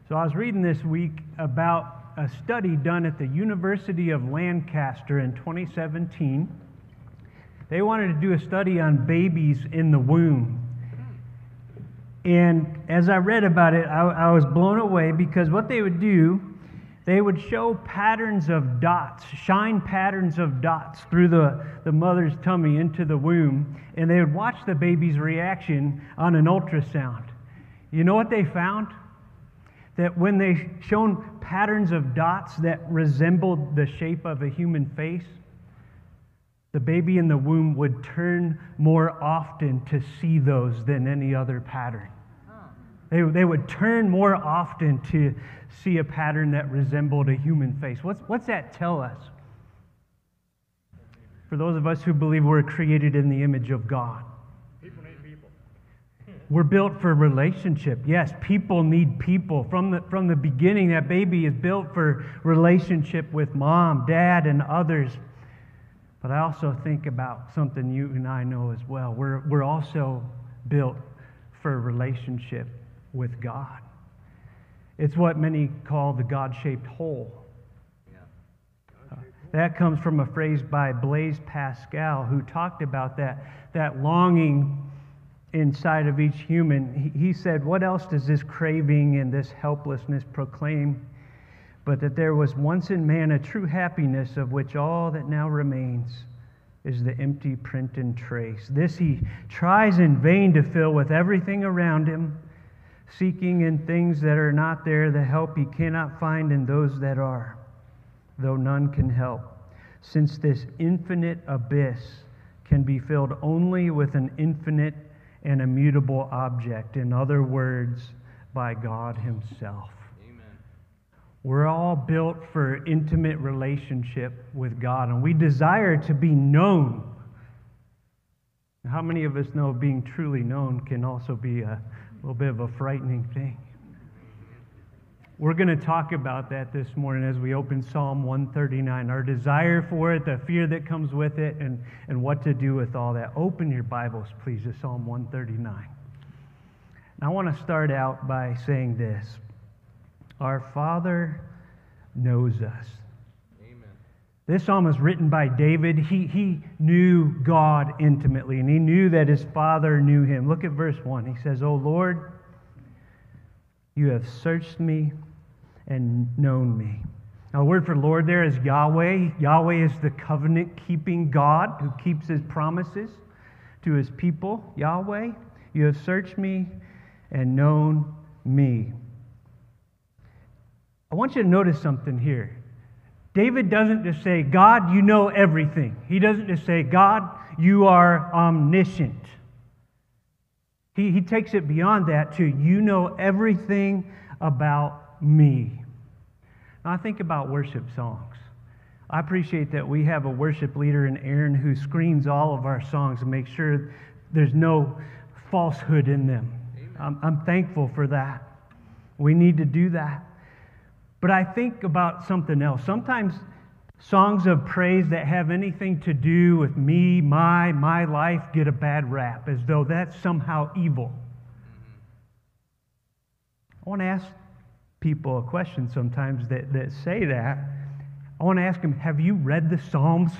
So I was reading this week about a study done at the University of Lancaster in 2017. They wanted to do a study on babies in the womb. And as I read about it, I was blown away because what they would do, they would show patterns of dots, shine patterns of dots through the mother's tummy into the womb, and they would watch the baby's reaction on an ultrasound. You know what they found? That when they shone patterns of dots that resembled the shape of a human face, the baby in the womb would turn more often to see those than any other pattern. They would turn more often to see a pattern that resembled a human face. What's that tell us? For those of us who believe we're created in the image of God. People need people. We're built for relationship. Yes, people need people. From the beginning, that baby is built for relationship with mom, dad, and others. But I also think about something you and I know as well. We're also built for a relationship with God. It's what many call the God-shaped hole. That comes from a phrase by Blaise Pascal, who talked about that longing inside of each human. He said, what else does this craving and this helplessness proclaim? But that there was once in man a true happiness of which all that now remains is the empty print and trace. This he tries in vain to fill with everything around him, seeking in things that are not there the help he cannot find in those that are, though none can help, since this infinite abyss can be filled only with an infinite and immutable object, in other words, by God himself. We're all built for intimate relationship with God, and we desire to be known. How many of us know being truly known can also be a little bit of a frightening thing? We're going to talk about that this morning as we open Psalm 139, our desire for it, the fear that comes with it, and what to do with all that. Open your Bibles, please, to Psalm 139. And I want to start out by saying this. Our Father knows us. Amen. This psalm was written by David. He knew God intimately, and he knew that his Father knew him. Look at verse 1. He says, O Lord, you have searched me and known me. Now, the word for Lord there is Yahweh. Yahweh is the covenant-keeping God who keeps his promises to his people. Yahweh, you have searched me and known me. I want you to notice something here. David doesn't just say, God, you know everything. He doesn't just say, God, you are omniscient. He takes it beyond that to, you know everything about me. Now, I think about worship songs. I appreciate that we have a worship leader in Aaron who screens all of our songs and makes sure there's no falsehood in them. I'm thankful for that. We need to do that. But I think about something else. Sometimes songs of praise that have anything to do with me, my life, get a bad rap, as though that's somehow evil. I want to ask people a question sometimes that say that. I want to ask them, have you read the Psalms?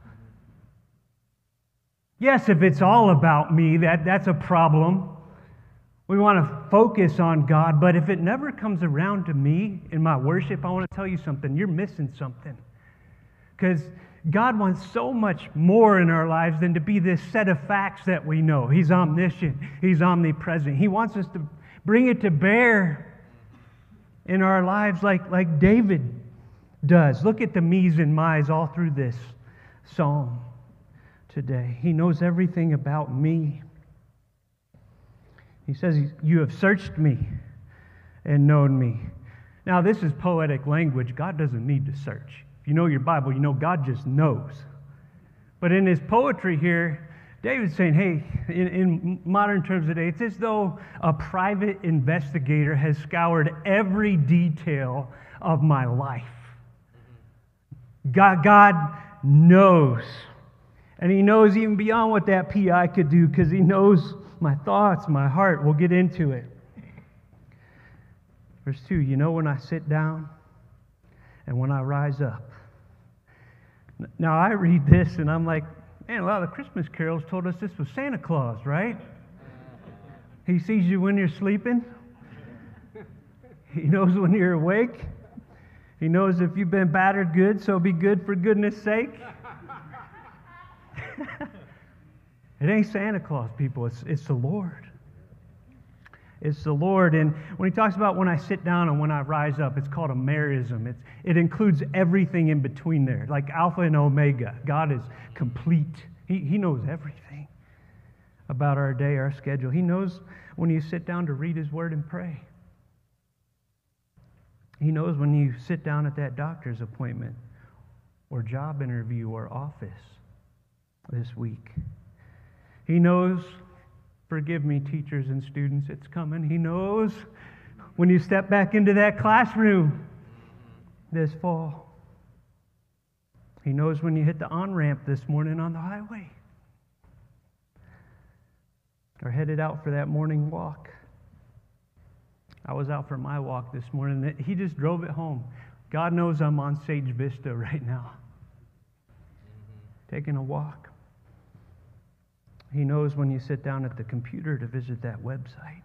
Yes, if it's all about me, that's a problem. We want to focus on God, but if it never comes around to me in my worship, I want to tell you something. You're missing something. Because God wants so much more in our lives than to be this set of facts that we know. He's omniscient. He's omnipresent. He wants us to bring it to bear in our lives like David does. Look at the me's and my's all through this psalm today. He knows everything about me. He says, you have searched me and known me. Now, this is poetic language. God doesn't need to search. If you know your Bible, you know God just knows. But in his poetry here, David's saying, hey, in modern terms today, it's as though a private investigator has scoured every detail of my life. God knows. And he knows even beyond what that PI could do, because he knows my thoughts, my heart. We'll get into it. Verse 2, you know when I sit down and when I rise up. Now I read this and I'm like, man, a lot of the Christmas carols told us this was Santa Claus, right? He sees you when you're sleeping. He knows when you're awake. He knows if you've been bad or good, so be good for goodness sake. It ain't Santa Claus, people. It's the Lord. It's the Lord. And when he talks about when I sit down and when I rise up, it's called a merism. It includes everything in between there, like Alpha and Omega. God is complete. He knows everything about our day, our schedule. He knows when you sit down to read his word and pray. He knows when you sit down at that doctor's appointment or job interview or office this week. He knows, forgive me, teachers and students, it's coming. He knows when you step back into that classroom this fall. He knows when you hit the on-ramp this morning on the highway or headed out for that morning walk. I was out for my walk this morning. He just drove it home. God knows I'm on Sage Vista right now, taking a walk. He knows when you sit down at the computer to visit that website.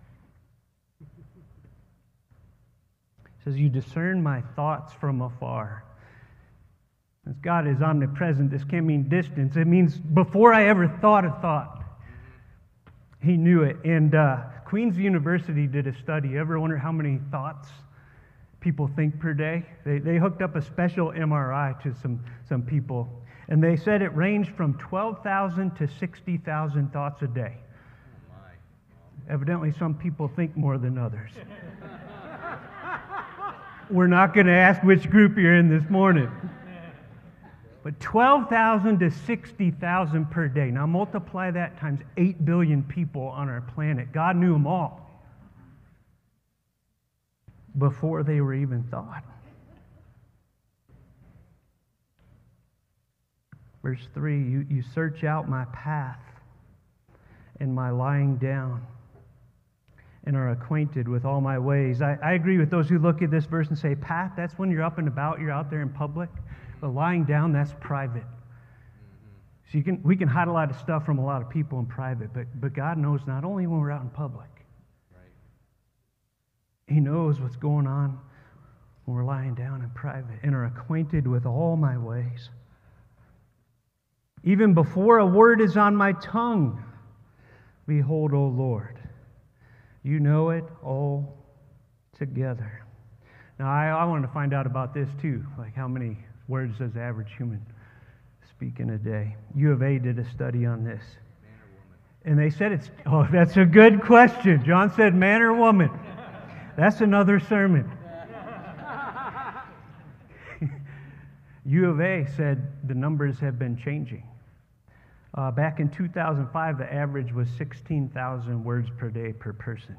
He says, you discern my thoughts from afar. As God is omnipresent, this can't mean distance. It means before I ever thought a thought, he knew it. And Queen's University did a study. You ever wonder how many thoughts people think per day? They hooked up a special MRI to some people, and they said it ranged from 12,000 to 60,000 thoughts a day. Oh my. Evidently, some people think more than others. We're not going to ask which group you're in this morning. But 12,000 to 60,000 per day. Now multiply that times 8 billion people on our planet. God knew them all before they were even thought. Verse 3, you search out my path and my lying down and are acquainted with all my ways. I agree with those who look at this verse and say, path, that's when you're up and about, you're out there in public. But lying down, that's private. So we can hide a lot of stuff from a lot of people in private, but God knows not only when we're out in public. Right. He knows what's going on when we're lying down in private and are acquainted with all my ways. Even before a word is on my tongue, behold, O Lord, you know it all together. Now, I wanted to find out about this too, like how many words does the average human speak in a day? U of A did a study on this. Man or woman? And they said that's a good question. John said man or woman. That's another sermon. U of A said the numbers have been changing. Back in 2005, the average was 16,000 words per day per person.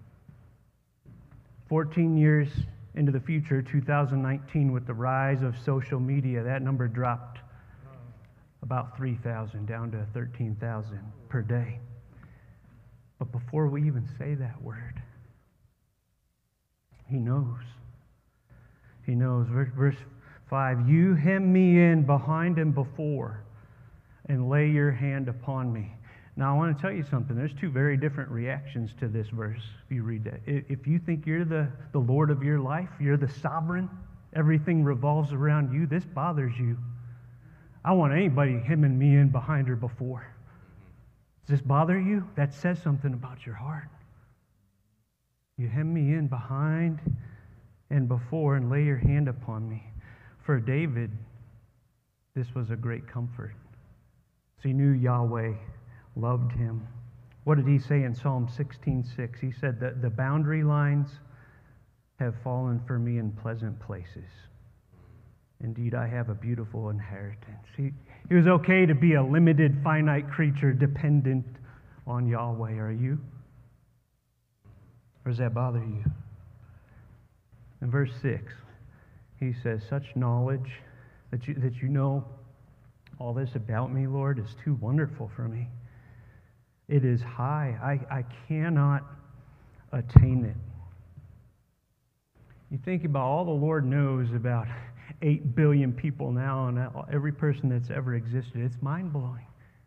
14 years into the future, 2019, with the rise of social media, that number dropped about 3,000 down to 13,000 per day. But before we even say that word, he knows. He knows. Verse 5, you hem me in behind and before and lay your hand upon me. Now, I want to tell you something. There's two very different reactions to this verse if you read that. If you think you're the Lord of your life, you're the sovereign, everything revolves around you, this bothers you. I want anybody hemming me in behind or before. Does this bother you? That says something about your heart. You hem me in behind and before and lay your hand upon me. For David, this was a great comfort. So he knew Yahweh loved him. What did he say in Psalm 16:6? He said that the boundary lines have fallen for me in pleasant places. Indeed, I have a beautiful inheritance. He was okay to be a limited, finite creature dependent on Yahweh. Are you? Or does that bother you? In verse 6, he says, such knowledge that you know all this about me, Lord, is too wonderful for me. It is high. I cannot attain it. You think about all the Lord knows about 8 billion people now and every person that's ever existed. It's mind-blowing.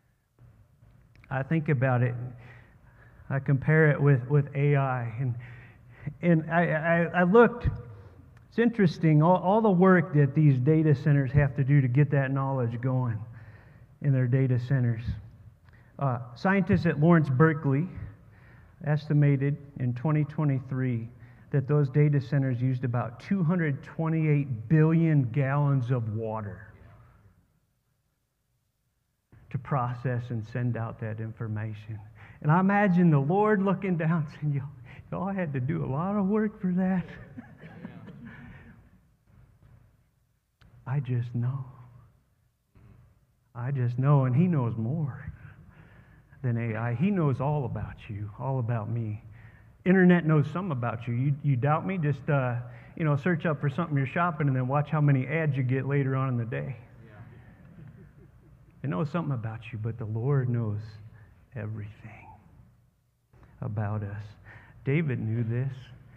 I think about it. I compare it with AI. And I looked. It's interesting, all the work that these data centers have to do to get that knowledge going in their data centers. Scientists at Lawrence Berkeley estimated in 2023 that those data centers used about 228 billion gallons of water to process and send out that information. And I imagine the Lord looking down saying, y'all had to do a lot of work for that. I just know. And He knows more than AI. He knows all about you, all about me. Internet knows some about you. You doubt me? Just search up for something you're shopping and then watch how many ads you get later on in the day. It knows something about you, but the Lord knows everything about us. David knew this.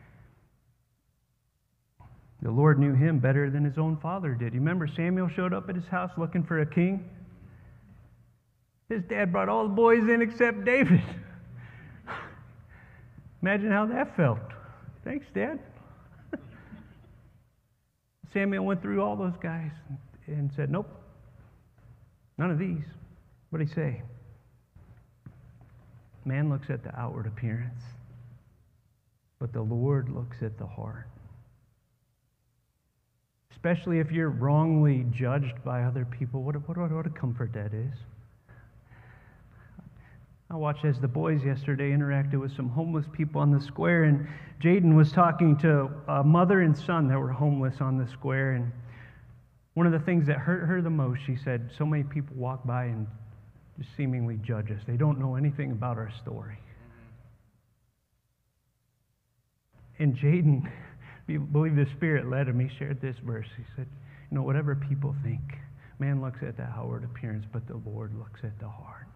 The Lord knew him better than his own father did. You remember Samuel showed up at his house looking for a king? His dad brought all the boys in except David. Imagine how that felt. Thanks, Dad. Samuel went through all those guys and said, nope, none of these. What did he say? Man looks at the outward appearance, but the Lord looks at the heart. Especially if you're wrongly judged by other people. What a comfort that is. I watched as the boys yesterday interacted with some homeless people on the square, and Jaden was talking to a mother and son that were homeless on the square, and one of the things that hurt her the most, she said, so many people walk by and just seemingly judge us. They don't know anything about our story. And Jaden, we believe the Spirit led him. He shared this verse. He said, whatever people think, man looks at the outward appearance, but the Lord looks at the heart.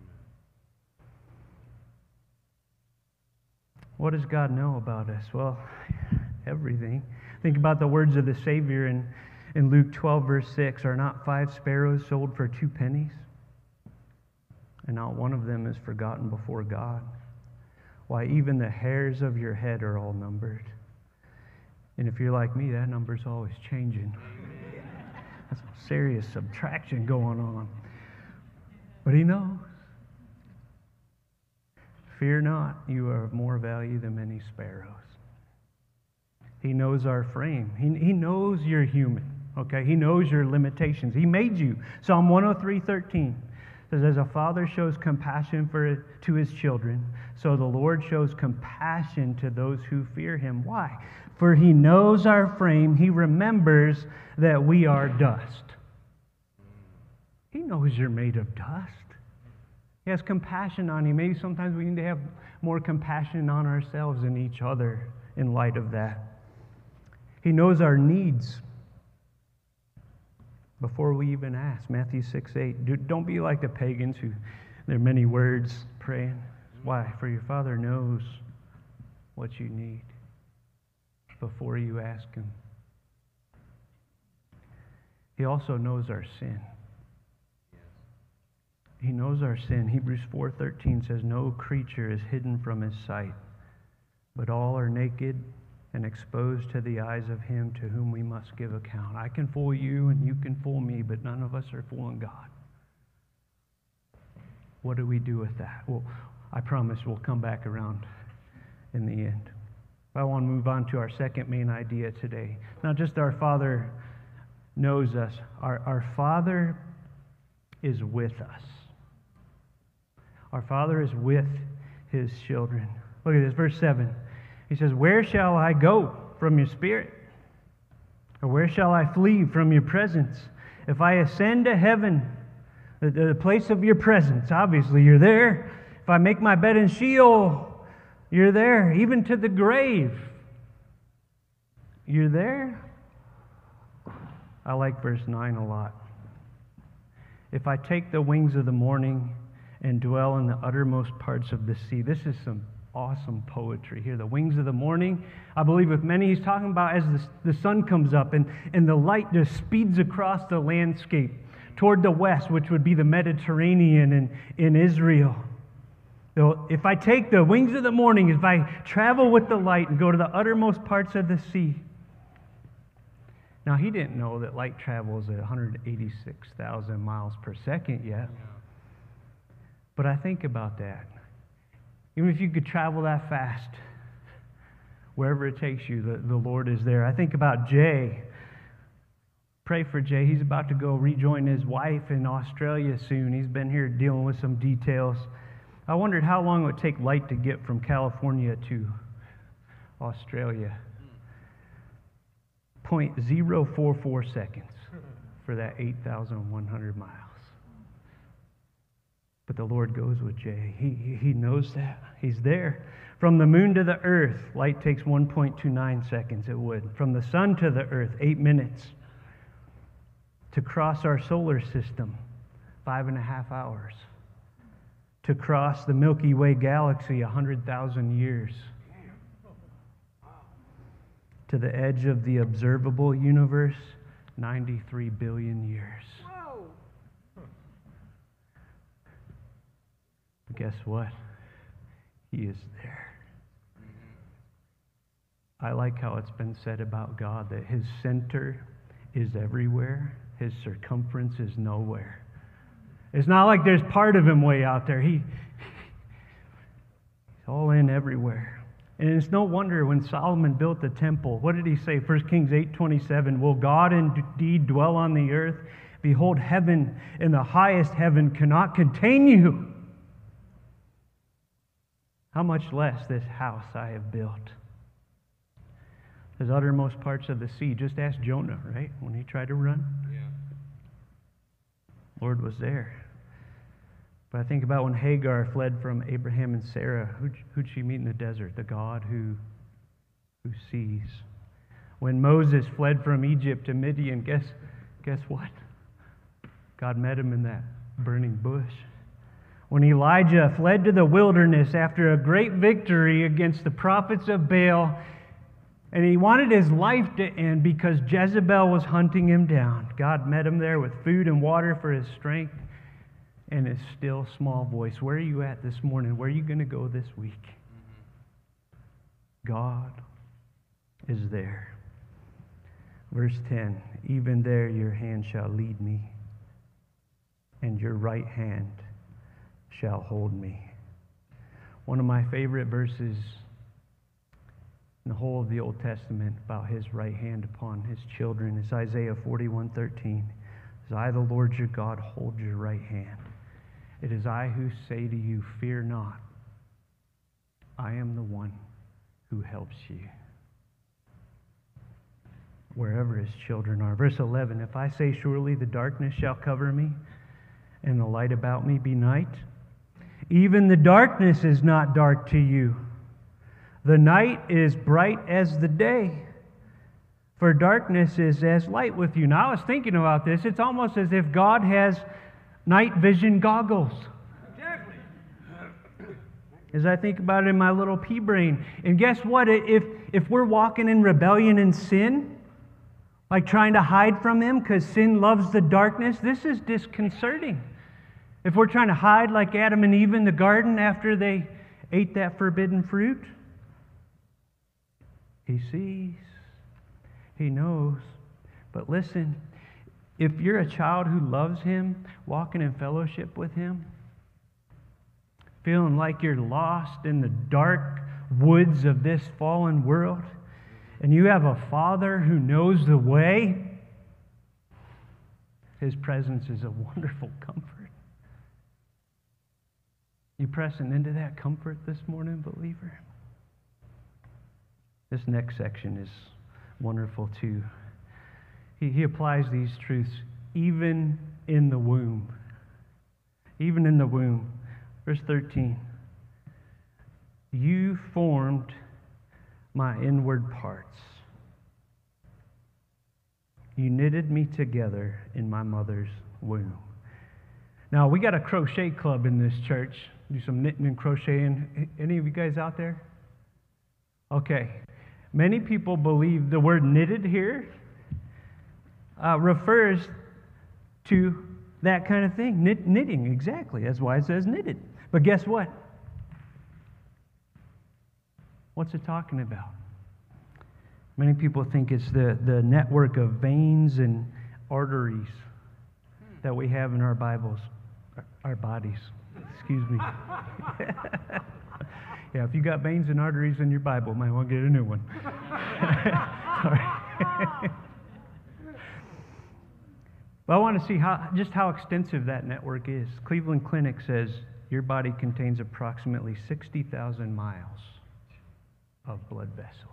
What does God know about us? Well, everything. Think about the words of the Savior in Luke 12, verse 6. Are not 5 sparrows sold for 2 pennies? And not one of them is forgotten before God. Why, even the hairs of your head are all numbered. And if you're like me, that number's always changing. That's a serious subtraction going on. But He knows. Fear not, you are of more value than many sparrows. He knows our frame. He knows you're human. Okay? He knows your limitations. He made you. Psalm 103:13 says, as a father shows compassion to his children, so the Lord shows compassion to those who fear Him. Why? For He knows our frame. He remembers that we are dust. He knows you're made of dust. He has compassion on you. Maybe sometimes we need to have more compassion on ourselves and each other in light of that. He knows our needs before we even ask. Matthew 6:8. Don't be like the pagans who, there are many words praying. Why? For your Father knows what you need before you ask Him. He also knows our sin. He knows our sin. Hebrews 4:13 says, no creature is hidden from His sight, but all are naked and exposed to the eyes of Him to whom we must give account. I can fool you and you can fool me, but none of us are fooling God. What do we do with that? Well, I promise we'll come back around in the end. I want to move on to our second main idea today. Not just our Father knows us. Our Father is with us. Our Father is with His children. Look at this, verse 7. He says, where shall I go from your Spirit? Or where shall I flee from your presence? If I ascend to heaven, the place of your presence, obviously you're there. If I make my bed in Sheol, you're there. Even to the grave, you're there. I like verse 9 a lot. If I take the wings of the morning and dwell in the uttermost parts of the sea. This is some awesome poetry here. The wings of the morning. I believe with many, he's talking about as the sun comes up and the light just speeds across the landscape toward the west, which would be the Mediterranean in Israel. So if I take the wings of the morning, if I travel with the light and go to the uttermost parts of the sea. Now, he didn't know that light travels at 186,000 miles per second yet. But I think about that. Even if you could travel that fast, wherever it takes you, the Lord is there. I think about Jay. Pray for Jay. He's about to go rejoin his wife in Australia soon. He's been here dealing with some details. I wondered how long it would take light to get from California to Australia. 0.044 seconds for that 8,100 miles. But the Lord goes with Jay. He knows that. He's there. From the moon to the earth, light takes 1.29 seconds, it would. From the sun to the earth, 8 minutes. To cross our solar system, 5.5 hours. To cross the Milky Way galaxy, 100,000 years. To the edge of the observable universe, 93 billion years. Whoa. But guess what? He is there. I like how it's been said about God that his center is everywhere, his circumference is nowhere. It's not like there's part of him way out there. He's all in everywhere. And it's no wonder when Solomon built the temple, what did he say? 1 Kings 8:27, will God indeed dwell on the earth? Behold, heaven and the highest heaven cannot contain you. How much less this house I have built? The uttermost parts of the sea. Just ask Jonah, right? When he tried to run. Yeah. Lord was there. But I think about when Hagar fled from Abraham and Sarah. Who'd she meet in the desert? The God who sees. When Moses fled from Egypt to Midian, guess what? God met him in that burning bush. When Elijah fled to the wilderness after a great victory against the prophets of Baal, and he wanted his life to end because Jezebel was hunting him down, God met him there with food and water for his strength and his still small voice. Where are you at this morning? Where are you going to go this week? God is there. Verse 10, even there your hand shall lead me, and your right hand shall hold me. One of my favorite verses in the whole of the Old Testament about his right hand upon his children is Isaiah 41:13. As I, the Lord your God, hold your right hand. It is I who say to you, fear not. I am the one who helps you. Wherever his children are. Verse 11, if I say surely the darkness shall cover me, and the light about me be night, even the darkness is not dark to you. The night is bright as the day, for darkness is as light with you. Now I was thinking about this. It's almost as if God has night vision goggles. Exactly. As I think about it in my little pea brain. And guess what? If we're walking in rebellion and sin, like trying to hide from him because sin loves the darkness, this is disconcerting. If we're trying to hide like Adam and Eve in the garden after they ate that forbidden fruit, he sees, he knows. But listen, if you're a child who loves him, walking in fellowship with him, feeling like you're lost in the dark woods of this fallen world, and you have a Father who knows the way, his presence is a wonderful comfort. You pressing into that comfort this morning, believer? This next section is wonderful too. He applies these truths even in the womb. Even in the womb. Verse 13. You formed my inward parts. You knitted me together in my mother's womb. Now, we got a crochet club in this church. Do some knitting and crocheting. Any of you guys out there? Okay. Many people believe the word knitted here refers to that kind of thing. Knitting, exactly. That's why it says knitted. But guess what? What's it talking about? Many people think it's the network of veins and arteries that we have in our Bibles, our bodies. Excuse me. Yeah, if you got veins and arteries in your Bible, might want to get a new one. Sorry. But I want to see just how extensive that network is. Cleveland Clinic says your body contains approximately 60,000 miles of blood vessels.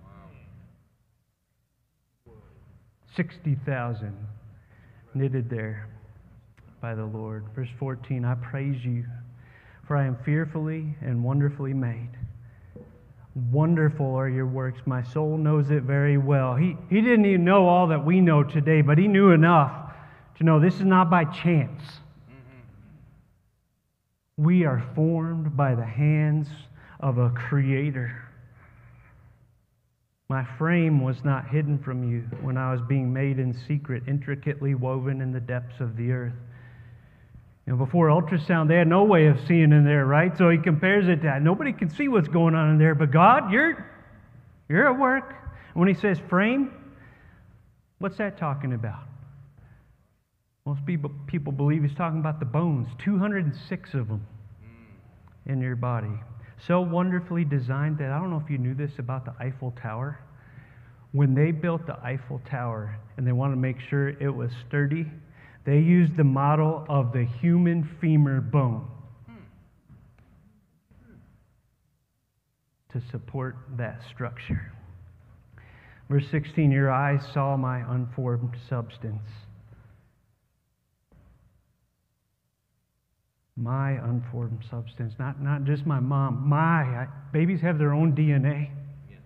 60,000 knitted there by the Lord. Verse 14, I praise you, for I am fearfully and wonderfully made. Wonderful are your works. My soul knows it very well. He didn't even know all that we know today, but he knew enough to know this is not by chance. We are formed by the hands of a creator. My frame was not hidden from you when I was being made in secret, intricately woven in the depths of the earth. You know, before ultrasound, they had no way of seeing in there, right? So he compares it to that. Nobody can see what's going on in there, but God, you're at work. When he says frame, what's that talking about? Most people believe he's talking about the bones, 206 of them in your body. So wonderfully designed that I don't know if you knew this about the Eiffel Tower. When they built the Eiffel Tower and they wanted to make sure it was sturdy, they used the model of the human femur bone to support that structure. Verse 16, your eyes saw my unformed substance. My unformed substance, not just my mom. Babies have their own DNA. Yes.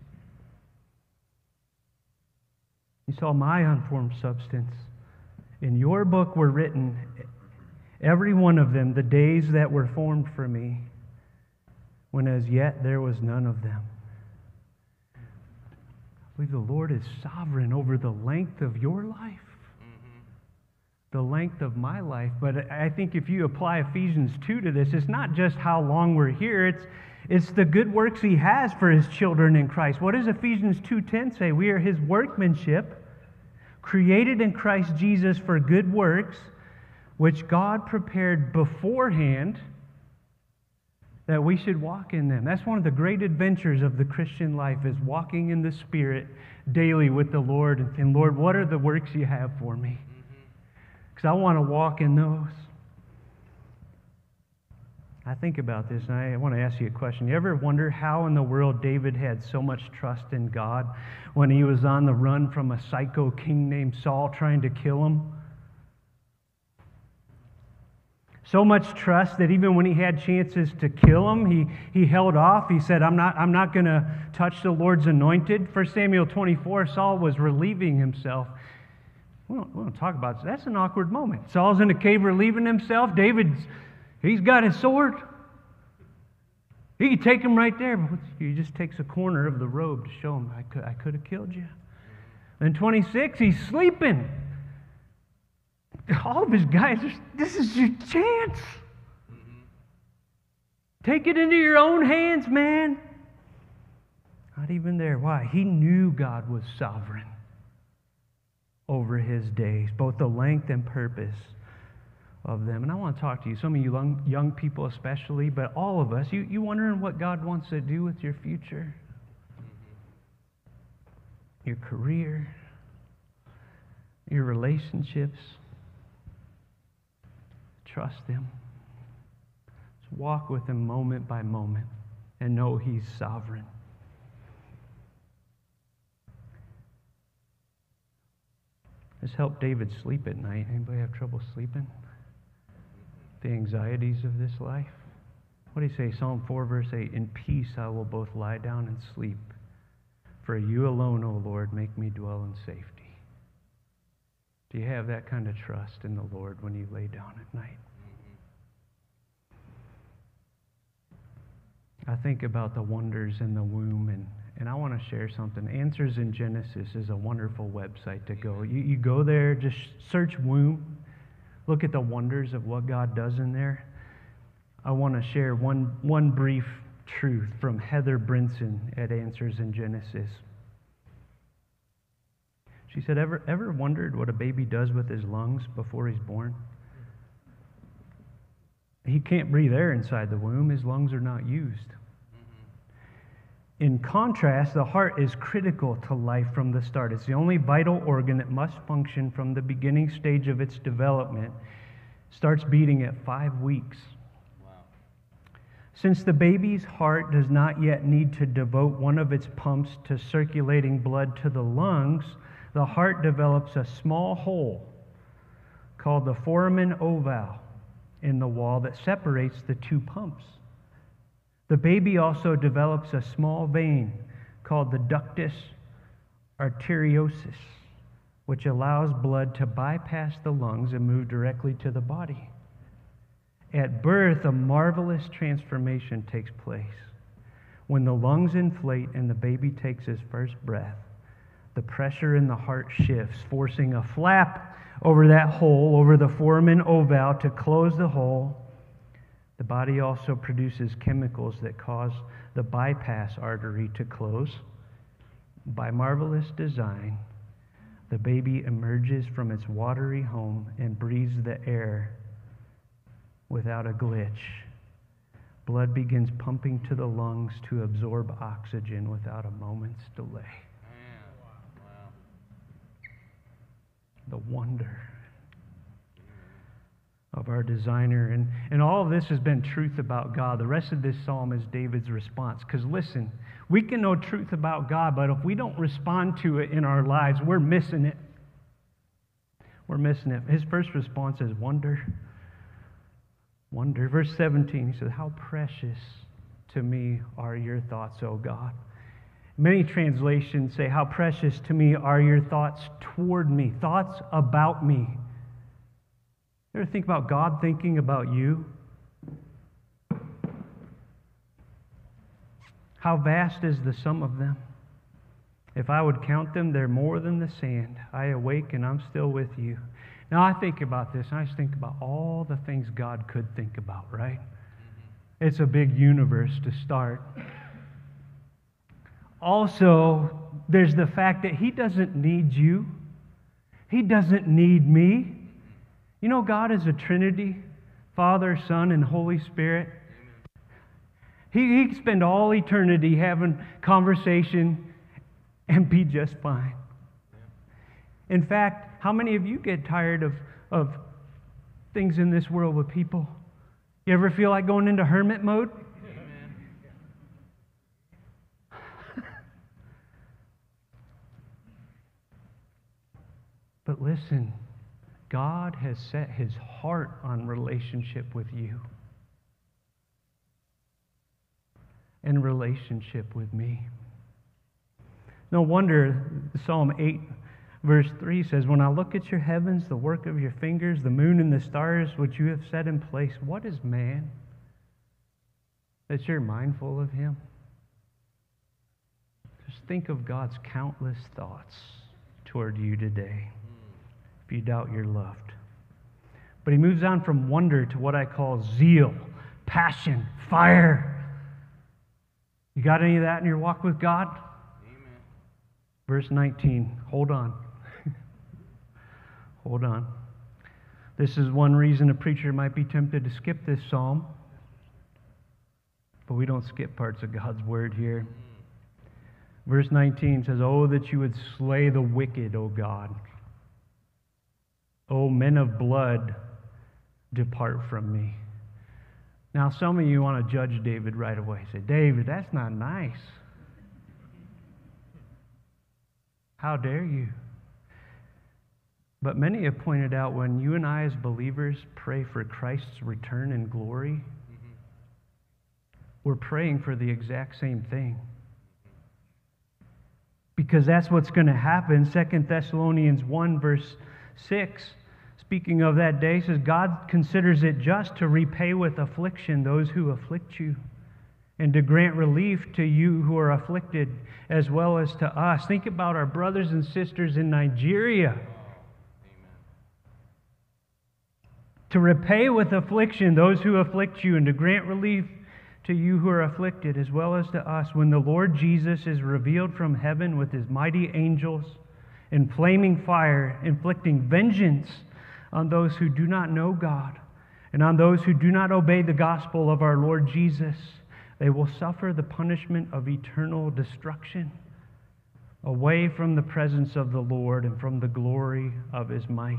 You saw my unformed substance. In your book were written, every one of them, the days that were formed for me, when as yet there was none of them. I believe the Lord is sovereign over the length of your life. The length of my life. But I think if you apply Ephesians 2 to this, it's not just how long we're here, it's the good works he has for his children in Christ. What does Ephesians 2:10 say? We are his workmanship, created in Christ Jesus for good works, which God prepared beforehand that we should walk in them. That's one of the great adventures of the Christian life, is walking in the Spirit daily with the Lord. And Lord, what are the works you have for me? Because I want to walk in those. I think about this, and I want to ask you a question. You ever wonder how in the world David had so much trust in God when he was on the run from a psycho king named Saul trying to kill him? So much trust that even when he had chances to kill him, he held off. He said, I'm not going to touch the Lord's anointed. 1 Samuel 24, Saul was relieving himself. We don't talk about this. That's an awkward moment. Saul's in a cave relieving himself. He's got his sword. He could take him right there, but he just takes a corner of the robe to show him, I could have killed you. Then 26, he's sleeping. All of his guys, this is your chance. Take it into your own hands, man. Not even there. Why? He knew God was sovereign over his days, both the length and purpose of them. And I want to talk to you, some of you young people especially, but all of us, you wondering what God wants to do with your future? Your career, your relationships. Trust him. Just walk with him moment by moment and know he's sovereign. This helped David sleep at night. Anybody have trouble sleeping? The anxieties of this life? What do you say? Psalm 4, verse 8, in peace I will both lie down and sleep. For you alone, O Lord, make me dwell in safety. Do you have that kind of trust in the Lord when you lay down at night? I think about the wonders in the womb, and I want to share something. Answers in Genesis is a wonderful website to go. You go there, just search womb, look at the wonders of what God does in there. I want to share one brief truth from Heather Brinson at Answers in Genesis. She said, ever wondered what a baby does with his lungs before he's born? He can't breathe air inside the womb. His lungs are not used. In contrast, the heart is critical to life from the start. It's the only vital organ that must function from the beginning stage of its development. Starts beating at 5 weeks. Wow. Since the baby's heart does not yet need to devote one of its pumps to circulating blood to the lungs, the heart develops a small hole called the foramen ovale in the wall that separates the two pumps. The baby also develops a small vein called the ductus arteriosus, which allows blood to bypass the lungs and move directly to the body. At birth, a marvelous transformation takes place. When the lungs inflate and the baby takes his first breath, the pressure in the heart shifts, forcing a flap over that hole, over the foramen ovale, to close the hole. The body also produces chemicals that cause the bypass artery to close. By marvelous design, the baby emerges from its watery home and breathes the air without a glitch. Blood begins pumping to the lungs to absorb oxygen without a moment's delay. The wonder of our designer. And all of this has been truth about God. The rest of this psalm is David's response. Because listen, we can know truth about God, but if we don't respond to it in our lives, we're missing it. We're missing it. His first response is wonder. Wonder. Verse 17, he says, how precious to me are your thoughts, O God. Many translations say, how precious to me are your thoughts toward me, thoughts about me. You ever think about God thinking about you? How vast is the sum of them? If I would count them, they're more than the sand. I awake and I'm still with you. Now I think about this, and I just think about all the things God could think about, right? It's a big universe to start. Also, there's the fact that He doesn't need you. He doesn't need me. You know, God is a Trinity, Father, Son, and Holy Spirit. He could spend all eternity having conversation and be just fine. In fact, how many of you get tired of things in this world with people? You ever feel like going into hermit mode? But listen, God has set His heart on relationship with you and relationship with me. No wonder Psalm 8, verse 3 says, when I look at your heavens, the work of your fingers, the moon and the stars which you have set in place, what is man that you're mindful of him? Just think of God's countless thoughts toward you today. If you doubt, you're loved. But he moves on from wonder to what I call zeal, passion, fire. You got any of that in your walk with God? Amen. Verse 19. Hold on. Hold on. This is one reason a preacher might be tempted to skip this psalm. But we don't skip parts of God's word here. Verse 19 says, oh, that you would slay the wicked, O God. O men of blood, depart from me. Now, some of you want to judge David right away. Say, David, that's not nice. How dare you? But many have pointed out when you and I as believers pray for Christ's return in glory, we're praying for the exact same thing. Because that's what's going to happen. 2 Thessalonians 1 verse 6, speaking of that day, says, God considers it just to repay with affliction those who afflict you and to grant relief to you who are afflicted, as well as to us. Think about our brothers and sisters in Nigeria. To repay with affliction those who afflict you, and to grant relief to you who are afflicted, as well as to us, when the Lord Jesus is revealed from heaven with his mighty angels in flaming fire, inflicting vengeance on those who do not know God, and on those who do not obey the gospel of our Lord Jesus. They will suffer the punishment of eternal destruction, away from the presence of the Lord and from the glory of his might.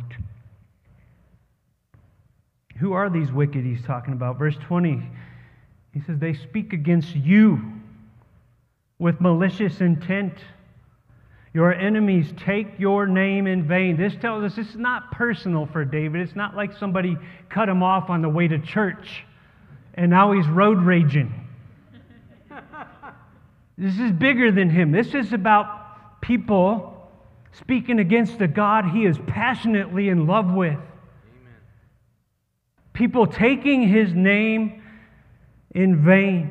Who are these wicked he's talking about? Verse 20, he says, they speak against you with malicious intent. Your enemies take your name in vain. This tells us this is not personal for David. It's not like somebody cut him off on the way to church and now he's road raging. This is bigger than him. This is about people speaking against the God he is passionately in love with. People taking his name in vain.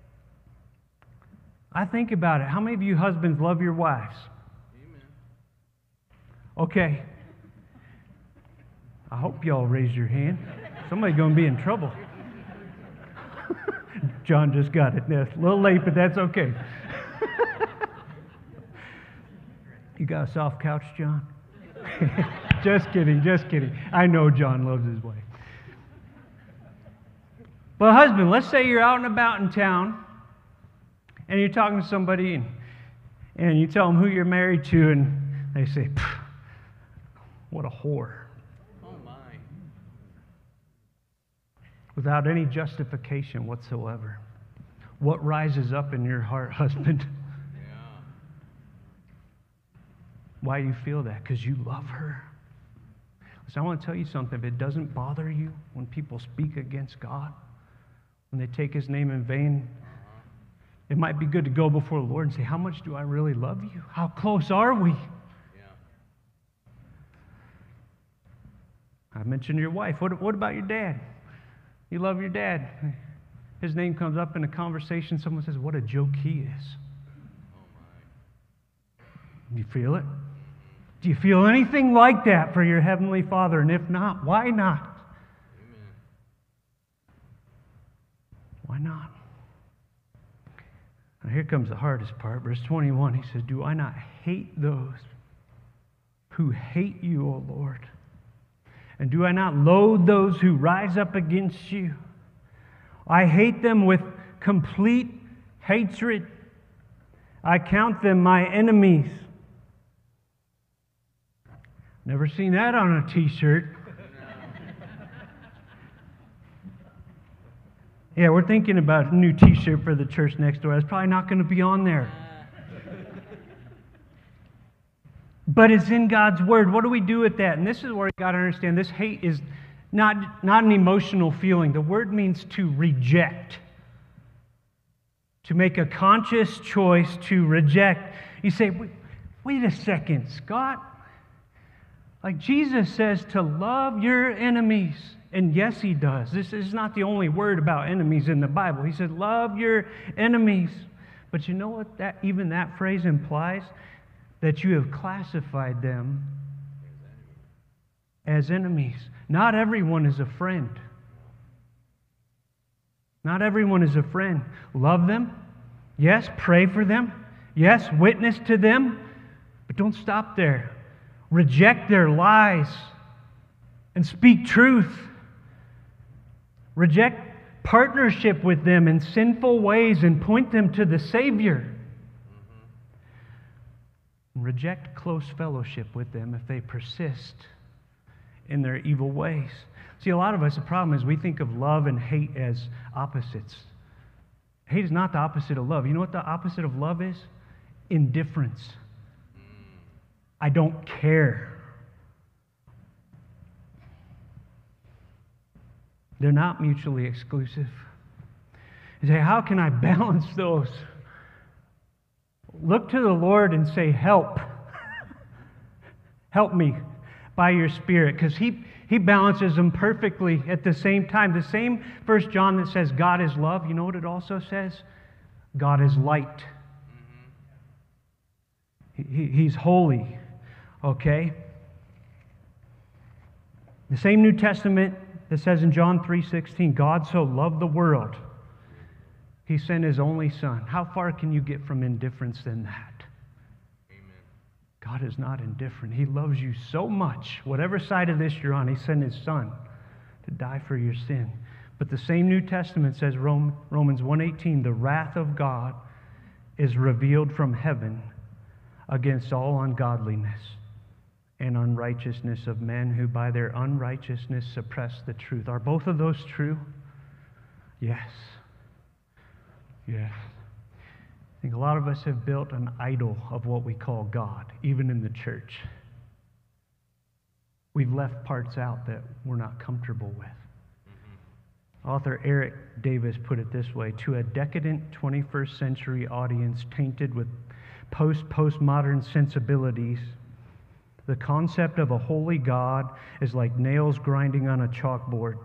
I think about it. How many of you husbands love your wives? Amen. Okay. I hope y'all raise your hand. Somebody's going to be in trouble. John just got it. That's a little late, but that's okay. You got a soft couch, John? Just kidding, just kidding. I know John loves his wife. But husband, let's say you're out and about in town and you're talking to somebody and you tell them who you're married to and they say, what a whore. Oh my. Without any justification whatsoever. What rises up in your heart, husband? Yeah. Why do you feel that? Because you love her. So I want to tell you something. If it doesn't bother you when people speak against God, when they take his name in vain, it might be good to go before the Lord and say, how much do I really love you? How close are we? Yeah. I mentioned your wife. What about your dad? You love your dad. His name comes up in a conversation. Someone says, what a joke he is. Oh my. Do you feel it? Do you feel anything like that for your Heavenly Father? And if not, why not? Why not? Now here comes the hardest part. Verse 21, he says, do I not hate those who hate you, O Lord? And do I not loathe those who rise up against you? I hate them with complete hatred. I count them my enemies. Never seen that on a t-shirt. Yeah, we're thinking about a new t-shirt for the church next door. It's probably not going to be on there. But it's in God's Word. What do we do with that? And this is where you got to understand, this hate is not an emotional feeling. The word means to reject. To make a conscious choice to reject. You say, wait a second, Scott. Like Jesus says to love your enemies. And yes, he does. This is not the only word about enemies in the Bible. He said, love your enemies. But you know what even that phrase implies? That you have classified them as enemies. Not everyone is a friend. Not everyone is a friend. Love them. Yes, pray for them. Yes, witness to them. But don't stop there. Reject their lies and speak truth. Reject partnership with them in sinful ways and point them to the Savior. Reject close fellowship with them if they persist in their evil ways. See, a lot of us, the problem is we think of love and hate as opposites. Hate is not the opposite of love. You know what the opposite of love is? Indifference. I don't care. They're not mutually exclusive. You say, how can I balance those? Look to the Lord and say, help. Help me by your Spirit, because He balances them perfectly at the same time. The same 1 John that says God is love, you know what it also says? God is light. He's holy. Okay? The same New Testament that says in John 3:16, God so loved the world, He sent His only Son. How far can you get from indifference than that? Amen. God is not indifferent. He loves you so much. Whatever side of this you're on, He sent His Son to die for your sin. But the same New Testament says, Romans 1:18, the wrath of God is revealed from heaven against all ungodliness and unrighteousness of men who by their unrighteousness suppress the truth. Are both of those true? Yes. Yes. I think a lot of us have built an idol of what we call God, even in the church. We've left parts out that we're not comfortable with. Author Eric Davis put it this way: to a decadent 21st century audience tainted with postmodern sensibilities, the concept of a holy God is like nails grinding on a chalkboard.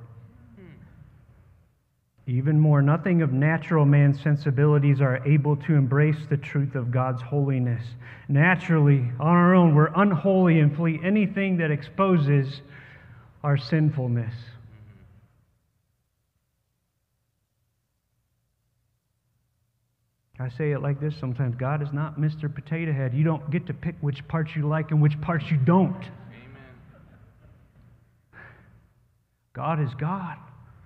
Even more, nothing of natural man's sensibilities are able to embrace the truth of God's holiness. Naturally, on our own, we're unholy and flee anything that exposes our sinfulness. I say it like this sometimes: God is not Mr. Potato Head. You don't get to pick which parts you like and which parts you don't. Amen. God is God.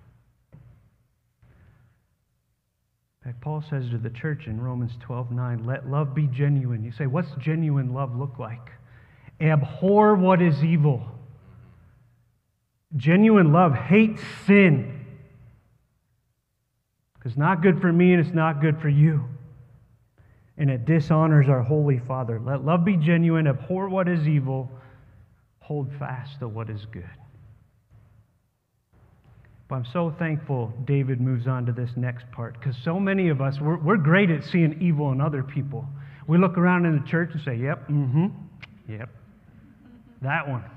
In fact, Paul says to the church in Romans 12:9, let love be genuine. You say, what's genuine love look like? Abhor what is evil. Genuine love hates sin. Because it's not good for me and it's not good for you. And it dishonors our Holy Father. Let love be genuine, abhor what is evil, hold fast to what is good. But I'm so thankful David moves on to this next part, because so many of us, we're great at seeing evil in other people. We look around in the church and say, yep, yep, that one.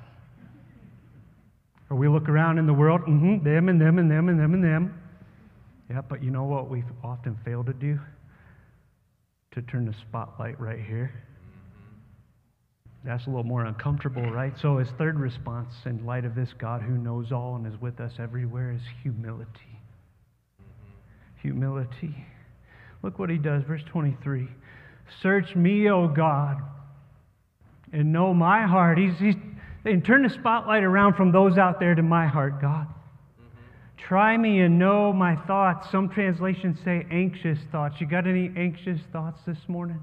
Or we look around in the world, them and them and them and them and them. Yeah, but you know what we often fail to do? To turn the spotlight right here. That's a little more uncomfortable, right? So his third response in light of this God who knows all and is with us everywhere is humility. Humility. Look what he does, verse 23. Search me, O God, and know my heart. And turn the spotlight around from those out there to my heart, God. Try me and know my thoughts. Some translations say anxious thoughts. You got any anxious thoughts this morning?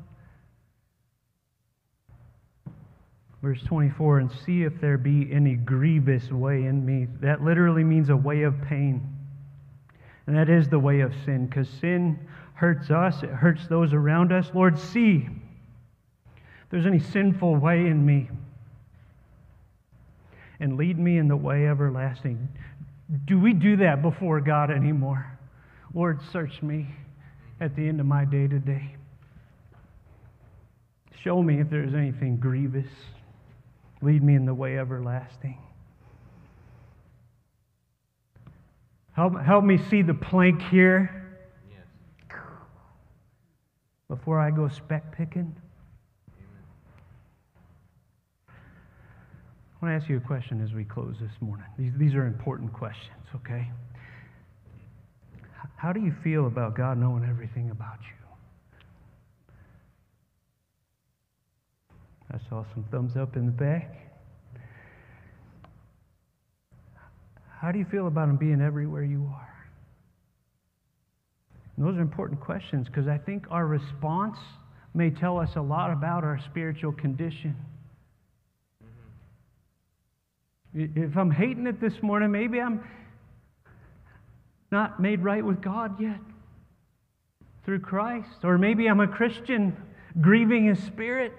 Verse 24, and see if there be any grievous way in me. That literally means a way of pain. And that is the way of sin, because sin hurts us. It hurts those around us. Lord, see if there's any sinful way in me, and lead me in the way everlasting. Do we do that before God anymore? Lord, search me at the end of my day today. Show me if there's anything grievous. Lead me in the way everlasting. Help me see the plank here. Yes. Before I go speck picking. I want to ask you a question as we close this morning. These are important questions, okay? How do you feel about God knowing everything about you? I saw some thumbs up in the back. How do you feel about Him being everywhere you are? And those are important questions, because I think our response may tell us a lot about our spiritual condition. If I'm hating it this morning, maybe I'm not made right with God yet through Christ. Or maybe I'm a Christian grieving His Spirit.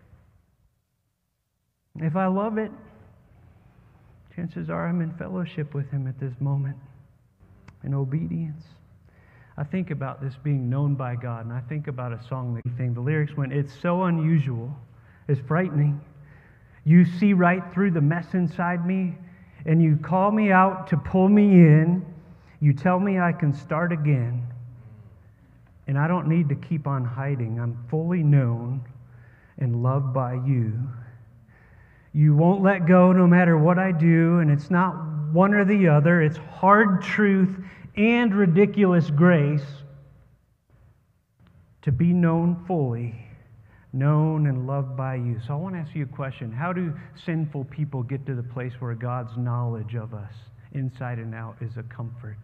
If I love it, chances are I'm in fellowship with Him at this moment in obedience. I think about this being known by God, and I think about a song that the lyrics went, it's so unusual, it's frightening. You see right through the mess inside me, and you call me out to pull me in. You tell me I can start again. And I don't need to keep on hiding. I'm fully known and loved by you. You won't let go no matter what I do, and it's not one or the other. It's hard truth and ridiculous grace to be known fully, known and loved by you. So I want to ask you a question. How do sinful people get to the place where God's knowledge of us, inside and out, is a comfort?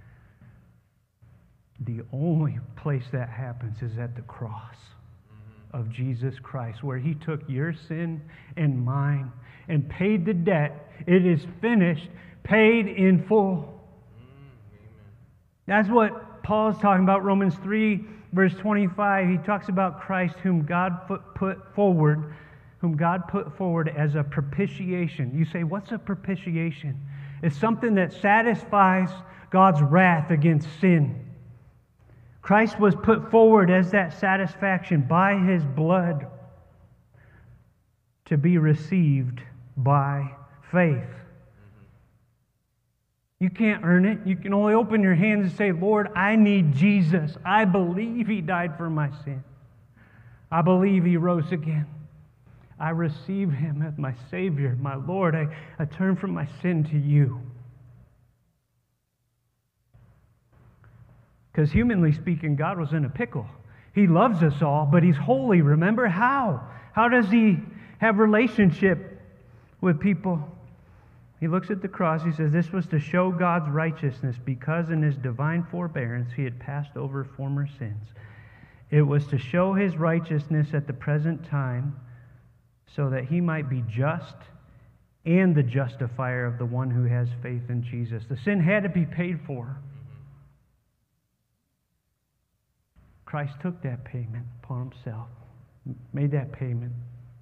The only place that happens is at the cross of Jesus Christ, where he took your sin and mine and paid the debt. It is finished, paid in full. That's what Paul's talking about, Romans 3, verse 25. He talks about Christ whom God put forward as a propitiation. You say, what's a propitiation? It's something that satisfies God's wrath against sin. Christ was put forward as that satisfaction by his blood to be received by faith. You can't earn it. You can only open your hands and say, Lord, I need Jesus. I believe he died for my sin. I believe he rose again. I receive him as my Savior, my Lord. I turn from my sin to you. Because humanly speaking, God was in a pickle. He loves us all, but he's holy. Remember how? How does he have relationship with people? He looks at the cross. He says, this was to show God's righteousness because in his divine forbearance he had passed over former sins. It was to show his righteousness at the present time so that he might be just and the justifier of the one who has faith in Jesus. The sin had to be paid for. Christ took that payment upon himself, made that payment,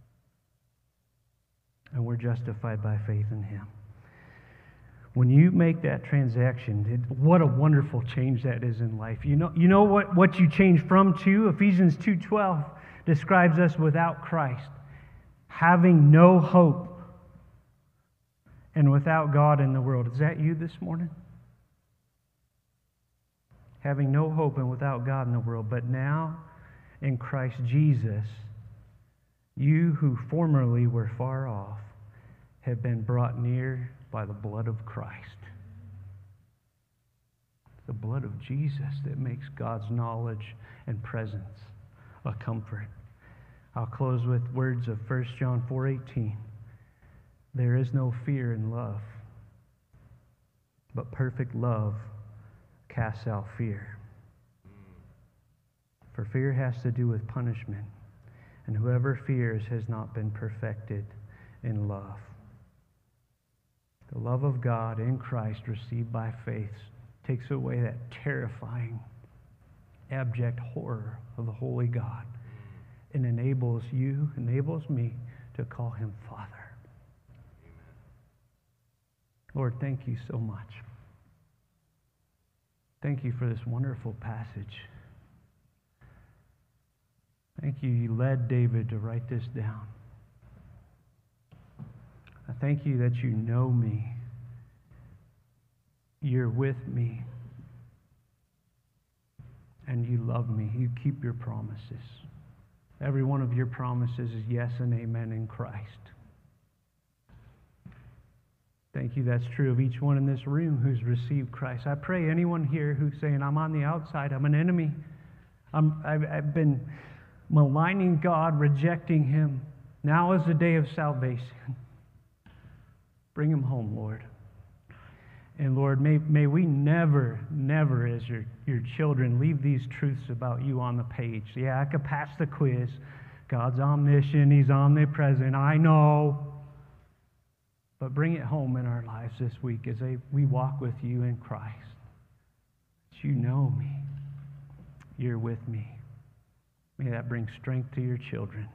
and we're justified by faith in him. When you make that transaction, what a wonderful change that is in life. You know what you change from to? Ephesians 2:12 describes us without Christ, having no hope, and without God in the world. Is that you this morning? Having no hope and without God in the world. But now, in Christ Jesus, you who formerly were far off have been brought near by the blood of Christ. The blood of Jesus that makes God's knowledge and presence a comfort. I'll close with words of 1 John 4:18. There is no fear in love, but perfect love casts out fear. For fear has to do with punishment, and whoever fears has not been perfected in love. The love of God in Christ received by faith takes away that terrifying, abject horror of the holy God and enables me to call him Father. Lord, thank you so much. Thank you for this wonderful passage. Thank you, you led David to write this down. I thank you that you know me. You're with me. And you love me. You keep your promises. Every one of your promises is yes and amen in Christ. Thank you that's true of each one in this room who's received Christ. I pray anyone here who's saying, I'm on the outside, I'm an enemy, I've been maligning God, rejecting him. Now is the day of salvation. Bring him home, Lord. And Lord, may we never, never as your children leave these truths about you on the page. Yeah, I could pass the quiz. God's omniscient, he's omnipresent, I know. But bring it home in our lives this week as we walk with you in Christ. That you know me. You're with me. May that bring strength to your children.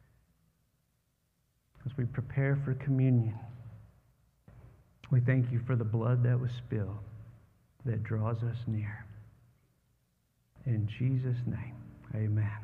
As we prepare for communion, we thank you for the blood that was spilled that draws us near. In Jesus' name, amen.